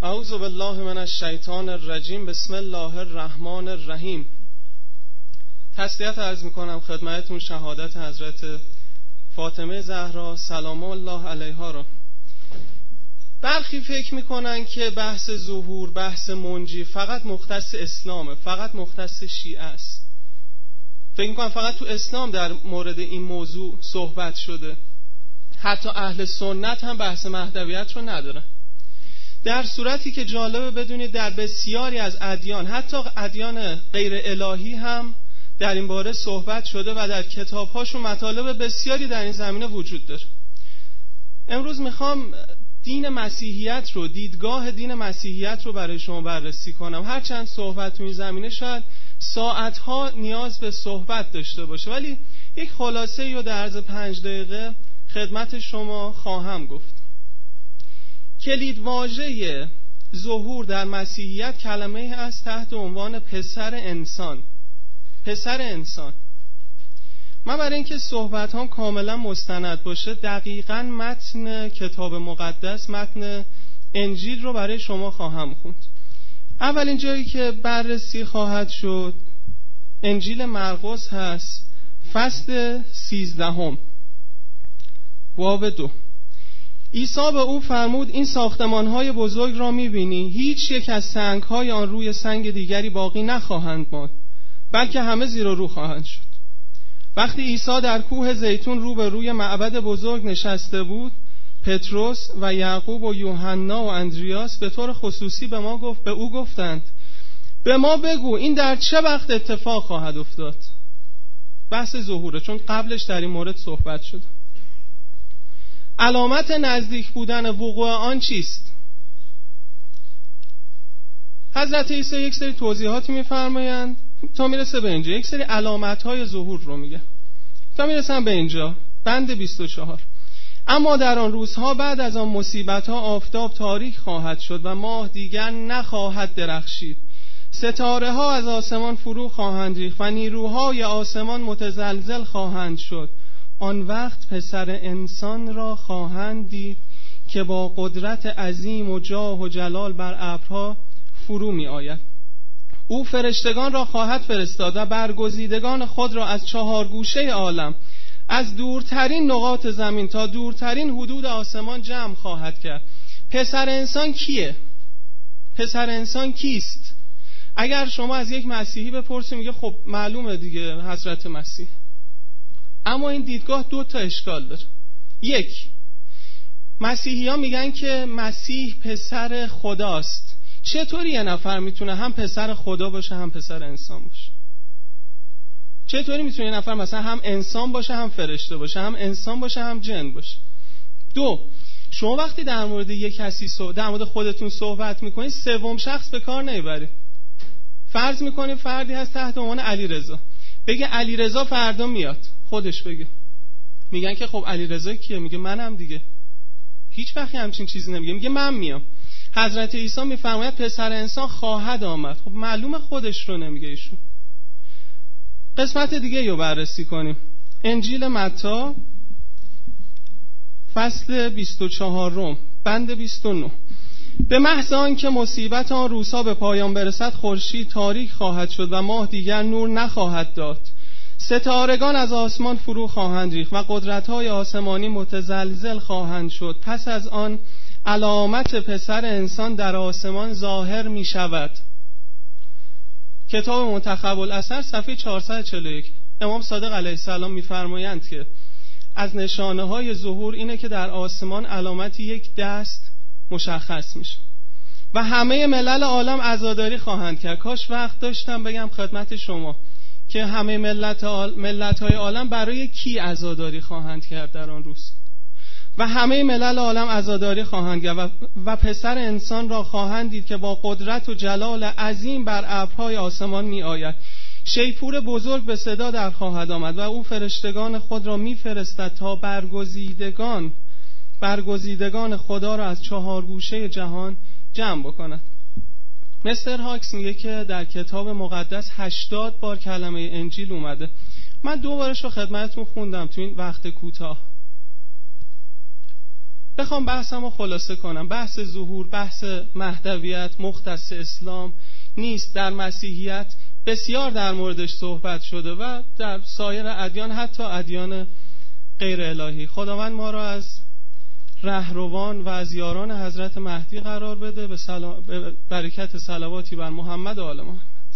اعوذ بالله من الشیطان الرجیم. بسم الله الرحمن الرحیم. تسلیت عرض میکنم خدمتتون شهادت حضرت فاطمه زهرا سلام الله علیها را. برخی فکر میکنن که بحث ظهور، بحث منجی فقط مختص اسلامه، فقط مختص شیعه است. فکر میکنن فقط تو اسلام در مورد این موضوع صحبت شده. حتی اهل سنت هم بحث مهدویت رو ندارن. در صورتی که جالبه بدونید در بسیاری از ادیان، حتی ادیان غیر الهی هم در این باره صحبت شده و در کتاب‌هاشون مطالب بسیاری در این زمینه وجود داره. امروز میخوام دین مسیحیت رو، دیدگاه دین مسیحیت رو برای شما بررسی کنم. هرچند صحبت تو این زمینه شاید ساعتها نیاز به صحبت داشته باشه، ولی یک خلاصه رو در عرض 5 دقیقه خدمت شما خواهم گفت. کلید واژه ظهور در مسیحیت کلمه‌ای است تحت عنوان پسر انسان. پسر انسان. من برای اینکه صحبت هم کاملا مستند باشه دقیقاً متن کتاب مقدس، متن انجیل رو برای شما خواهم خوند. اولین جایی که بررسی خواهد شد انجیل مرقس هست، فصل 13 باب 2. عیسی به او فرمود این ساختمان‌های بزرگ را می‌بینی؟ هیچ یک از سنگ‌های آن روی سنگ دیگری باقی نخواهند ماند، بلکه همه زیر و رو خواهند شد. وقتی عیسی در کوه زیتون رو به روی معبد بزرگ نشسته بود، پتروس و یعقوب و یوحنا و اندریاس به طور خصوصی به او گفتند به ما بگو این در چه وقت اتفاق خواهد افتاد؟ بحث ظهوره، چون قبلش در این مورد صحبت شد. علامت نزدیک بودن وقوع آن چیست؟ حضرت عیسی یک سری توضیحاتی می‌فرمایند تا میرسه به اینجا. یک سری علامت‌های ظهور رو میگه تا میرسن به اینجا. بند 24. اما در آن روزها بعد از آن مصیبت‌ها آفتاب تاریک خواهد شد و ماه دیگر نخواهد درخشید. ستاره‌ها از آسمان فرو خواهند ریخت و نیروهای آسمان متزلزل خواهند شد. آن وقت پسر انسان را خواهند دید که با قدرت عظیم و جاه و جلال بر ابرها فرو می آید. او فرشتگان را خواهد فرستاد و برگزیدگان خود را از 4 گوشه عالم، از دورترین نقاط زمین تا دورترین حدود آسمان جمع خواهد کرد. پسر انسان کیه؟ پسر انسان کیست؟ اگر شما از یک مسیحی بپرسید میگه خب معلومه دیگه حضرت مسیح. اما این دیدگاه 2 تا اشکال داره. یک، مسیحیان میگن که مسیح پسر خداست. چطوری یه نفر میتونه هم پسر خدا باشه هم پسر انسان باشه؟ چطوری میتونه یه نفر مثلا هم انسان باشه هم فرشته باشه، هم انسان باشه هم جن باشه؟ 2، شما وقتی در مورد یک کسی در مورد خودتون صحبت میکنید سوم شخص به کار نمیبرید. فرض میکنید فردی هست تحت عنوان علیرضا، بگه علیرضا فردا میاد، خودش بگه. میگن که خب علیرضا کیه؟ میگه منم دیگه. هیچ وقتی همچین چیزی نمیگه، میگه من میام. حضرت عیسی میفرماید پسر انسان خواهد آمد. خب معلومه خودش رو نمیگه ایشون. قسمت دیگه رو بررسی کنیم. انجیل متی فصل 24 بند 29. به محض آنکه مصیبت آن روزها به پایان برسد خورشید تاریک خواهد شد و ماه دیگر نور نخواهد داد. ستارگان از آسمان فرو خواهند ریخت و قدرت‌های آسمانی متزلزل خواهند شد. پس از آن علامت پسر انسان در آسمان ظاهر می شود. کتاب منتخب الاثر صفحه 441. امام صادق علیه السلام می فرمایند که از نشانه های ظهور اینه که در آسمان علامتی یک دست مشخص میشه و همه ملل عالم عزاداری خواهند کرد. کاش وقت داشتم بگم خدمت شما که همه ملت‌های عالم برای کی عزاداری خواهند کرد در آن روز. و همه ملل عالم عزاداری خواهند کرد و پسر انسان را خواهند دید که با قدرت و جلال عظیم بر ابرهای آسمان می آید. شیپور بزرگ به صدا در خواهد آمد و او فرشتگان خود را می فرستد تا برگزیدگان خدا را از 4 گوشه جهان جمع بکند. مستر هاکس میگه که در کتاب مقدس 80 بار کلمه انجیل اومده. من 2 بارش رو خدمتتون خوندم تو این وقت کوتاه. بخوام بحثمو خلاصه کنم، بحث ظهور، بحث مهدویت مختص اسلام نیست. در مسیحیت بسیار در موردش صحبت شده و در سایر ادیان، حتی ادیان غیر الهی. خداوند ما را از رهروان و از یاران حضرت مهدی قرار بده. به برکت صلواتی بر محمد و آل محمد.